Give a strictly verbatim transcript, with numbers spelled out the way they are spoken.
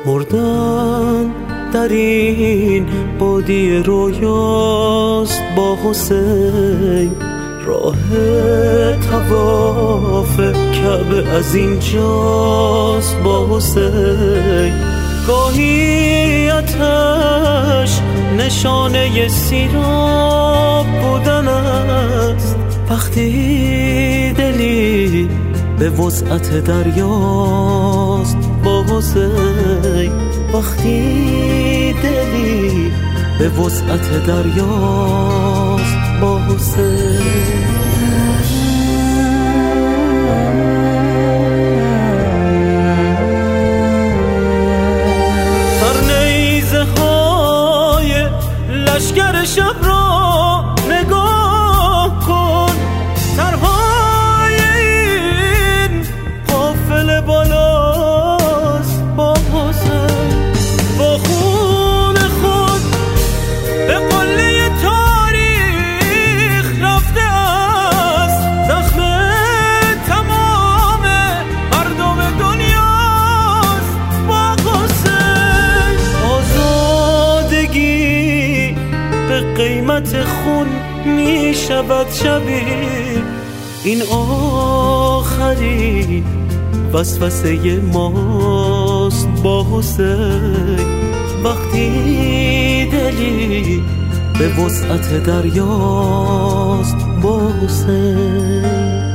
مردن در این بادی رویاست با حسین، راه طواف کعبه از اینجاست با حسین. گاهی آتش نشانه سیراب بودن است، وقتی دلی به وسعت دریاست با حسین، وقتی دلی به وسعت دریاست با حسین. سرنیزه های لشکر شب را نگاه کن، سرهای این قافله بالاست با حسین. با خون خود به قله تاریخ رفته است، زخم تمام مردم دنیاست با حسین. آزادگی به قیمت خون می شود شبیه، این آخرین وسوسه ماست با حسین. وقتی دلی به وسعت دریاست با حسین.